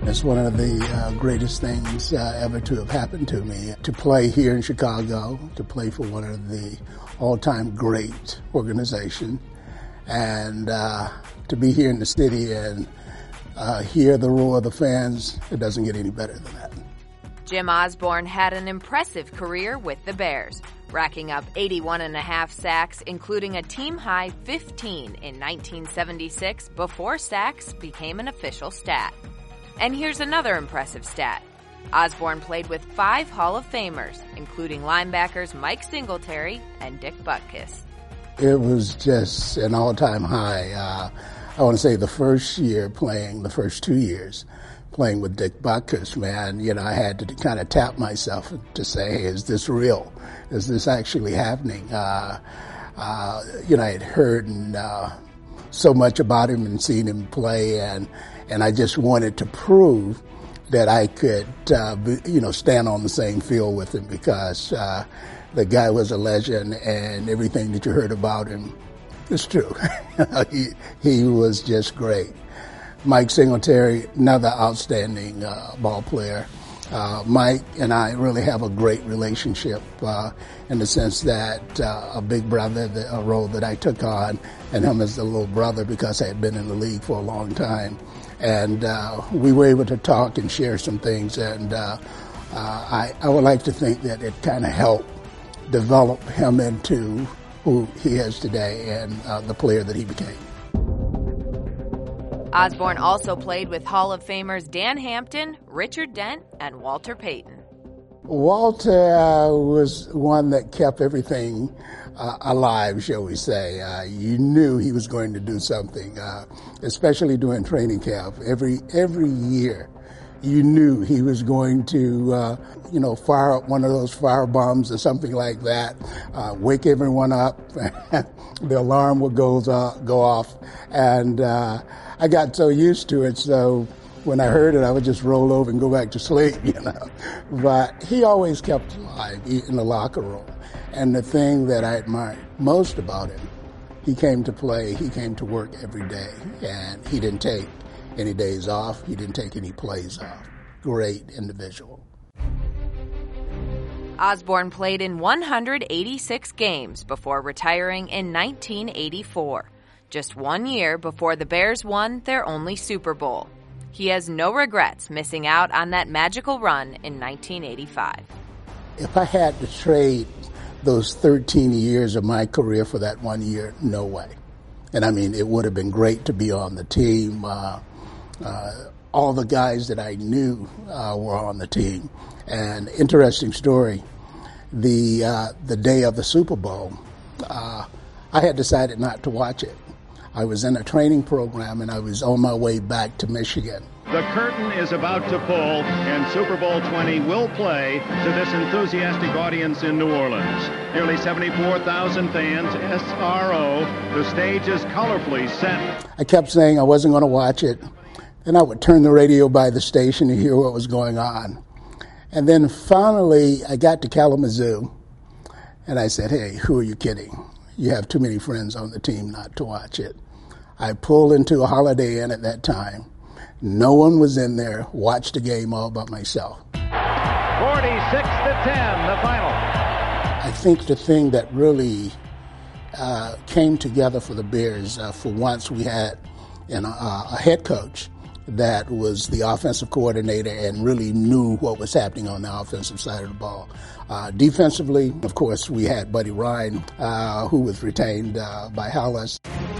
It's one of the greatest things ever to have happened to me. To play here in Chicago, to play for one of the all-time great organizations, and to be here in the city and hear the roar of the fans, it doesn't get any better than that. Jim Osborne had an impressive career with the Bears, racking up 81.5 sacks, including a team-high 15 in 1976 before sacks became an official stat. And here's another impressive stat. Osborne played with 5 Hall of Famers, including linebackers Mike Singletary and Dick Butkus. It was just an all-time high. I want to say the first 2 years playing with Dick Butkus, man, I had to kind of tap myself to say, hey, is this real? Is this actually happening? I had heard so much about him and seen him play, and I just wanted to prove that I could, stand on the same field with him, because the guy was a legend, and everything that you heard about him is true. He was just great. Mike Singletary, another outstanding ball player. Mike and I really have a great relationship in the sense that a big brother, a role that I took on, and him as the little brother, because I had been in the league for a long time. And we were able to talk and share some things, and I would like to think that it kind of helped develop him into who he is today and the player that he became. Osborne also played with Hall of Famers Dan Hampton, Richard Dent, and Walter Payton. Walter was one that kept everything alive, shall we say. You knew he was going to do something, especially during training camp. Every year, you knew he was going to, fire up one of those fire bombs or something like that, wake everyone up. The alarm would go off, and I got so used to it, so when I heard it, I would just roll over and go back to sleep, But he always kept alive in the locker room. And the thing that I admired most about him, he came to play, he came to work every day, and he didn't take any days off, he didn't take any plays off. Great individual. Osborne played in 186 games before retiring in 1984, just 1 year before the Bears won their only Super Bowl. He has no regrets missing out on that magical run in 1985. If I had to trade those 13 years of my career for that 1 year, no way. And I mean, it would have been great to be on the team. All the guys that I knew were on the team. And interesting story, the day of the Super Bowl, I had decided not to watch it. I was in a training program, and I was on my way back to Michigan. The curtain is about to pull, and Super Bowl 20 will play to this enthusiastic audience in New Orleans. Nearly 74,000 fans, SRO. The stage is colorfully set. I kept saying I wasn't going to watch it. Then I would turn the radio by the station to hear what was going on. And then finally, I got to Kalamazoo, and I said, hey, who are you kidding? You have too many friends on the team not to watch it. I pulled into a Holiday Inn at that time. No one was in there. Watched the game all by myself. 46-10, the final. I think the thing that really came together for the Bears, for once we had a head coach that was the offensive coordinator and really knew what was happening on the offensive side of the ball. Defensively, of course, we had Buddy Ryan, who was retained by Halas.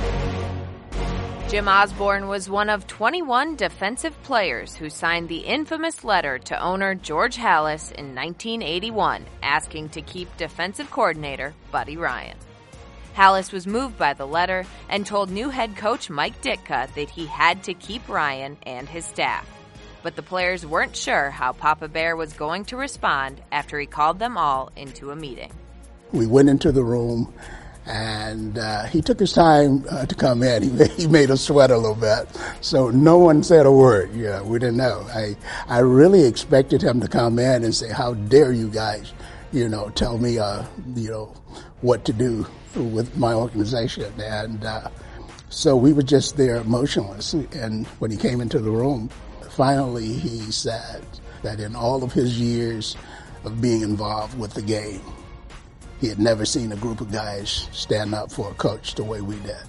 Jim Osborne was one of 21 defensive players who signed the infamous letter to owner George Halas in 1981, asking to keep defensive coordinator Buddy Ryan. Halas was moved by the letter and told new head coach Mike Ditka that he had to keep Ryan and his staff. But the players weren't sure how Papa Bear was going to respond after he called them all into a meeting. We went into the room, and he took his time to come in. He made us sweat a little bit. So no one said a word. We didn't know. I really expected him to come in and say, how dare you guys, tell me, what to do with my organization. And so we were just there motionless. And when he came into the room, finally he said that in all of his years of being involved with the game, he had never seen a group of guys stand up for a coach the way we did.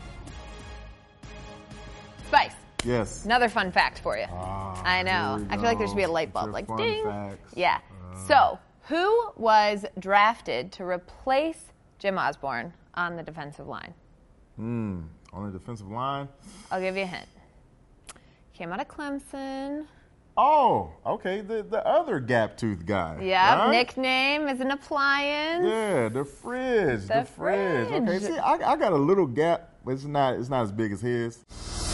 Spice. Yes. Another fun fact for you. I know. I feel like there should be a light bulb, like ding. Facts. Yeah. So, who was drafted to replace Jim Osborne on the defensive line? On the defensive line? I'll give you a hint. Came out of Clemson. Oh, okay. The other gap-toothed guy. Yeah, right? nickname is an appliance. Yeah, the fridge. The fridge. Okay, fridge. see, I got a little gap, but it's not as big as his.